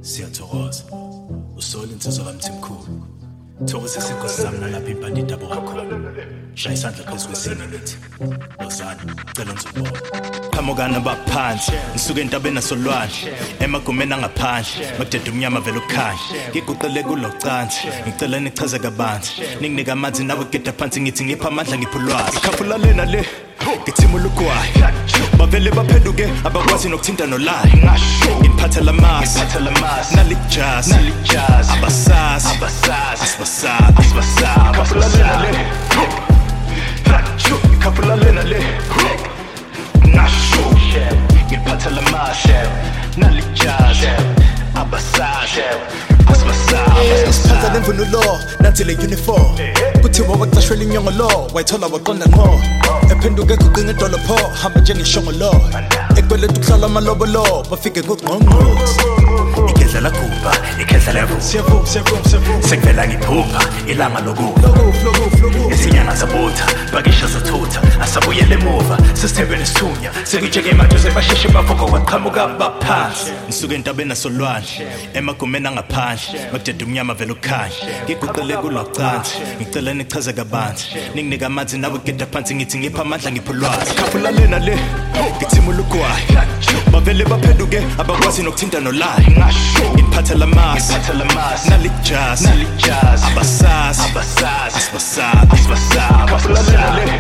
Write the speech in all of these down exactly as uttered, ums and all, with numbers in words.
Siyathokoza usole insizwa kaMthimkhulu thokoza isinkosi zami nalapha impandita bakho shaya isandla phezu kwesinye lithi lozana cela ngizobona qhamukana baphansi ngisuke entabeni nasolwandle emagumeni angaphandle makudede umnyama vele ukukhanya ngiguqele kulocansi ngicela nichaze kabanzi ninginika amanzi nawe geda phansi ngithi ngipha amandla ngiphulwazi khafula lena le ngithimula ugwayi bavele baphenduke abakwazi nokuthinta nolayi ngiphatha lamasi nalijazi abasazi asibasabi khafula lena le khafula lena le ngasho ngiphatha lamasi nalijazi abasazi Isiphatha nemvunulo nathi le uniform kuthiwa wacashwela inyongo lo wayithola waqonda ngqo ephenduke kuqinga edolopho hamba njengeshongolo ekweleta ukuhlala amalobolo bafike ngoqongqozi ikhedla lakuba ikhedla levu siyavu siyavu siyavu sekuvela ngiphupha ilanga lokufa isinyanga zabutha bakisha zathutha asabuyele emuva sisithebeni isithunya sekujeke maduze basheshe bavoko kwaqhamuka baphansi ngisuke entabeni nasolwandle emagumeni angaphandle makudede umnyama vele ukukhanya ngiguqele kulocansi ngicela nichaze kabanzi ninginika amanzi nawe geda phansi ngithi ngipha amandla ngiphulwazi khafula lena le ngithimula ugwayi bavele baphenduke abakwazi nokuthinta nolayi ngiphatha lamasi nalijazi abasazi asibasabi khafula lena le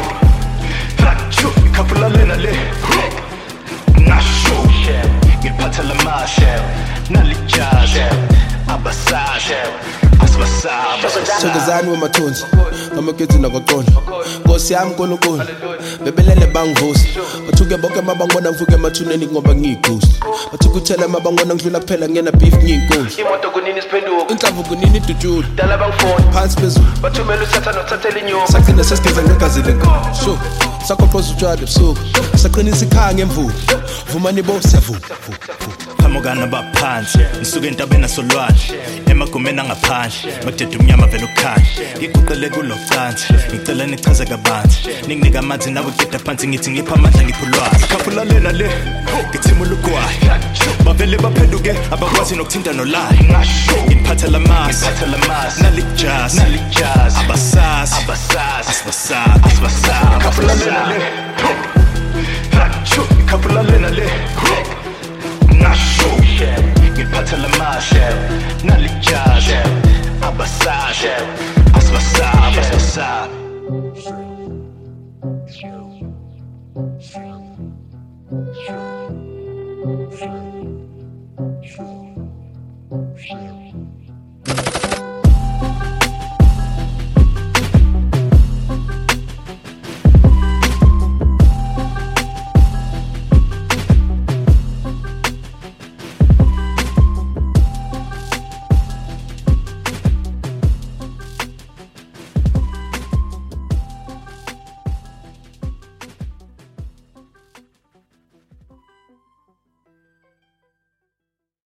khafula lena le ngasho ngiphatha lamasi nalijazi abasazi Thokozani wemathunzi ngamakethi nakwaqonda Nkosi yami nkulunkulu bebelele bangivusa bathuke bonke mabangibona ngivuke emathuneni ngoba ngiyigusi bathukuthela mabangibona ngidlula kuphela ngena beef ngiyinkulu imoto kunini siphenduka inhlavu kunini idutshula dala bangifona phansi phezulu bathumela usatha nothathela inyoma sagcina sesigeza ngegazi lenkomo sho sakhoqoza utshwala ebusuku saqinisa ikhaya ngemvula vumani bo siyavuma qhamukana baphansi ngisuke entabeni nasolwandle emagumeni angaphandle makudede umnyama vele ukukhanya ngiguqele kulocansi ngicela nichaze kabanzi ninginika amanzi nawe geda phansi ngithi ngipha amandla ngiphulwazi khafula lena le ngithimula ugwayi bavele baphenduke abakwazi nokuthinta nolayi ngiphatha lamasi nalijazi abasazi asibasabi khafula lena le khafula lena le ngasho ngiphatha lamasi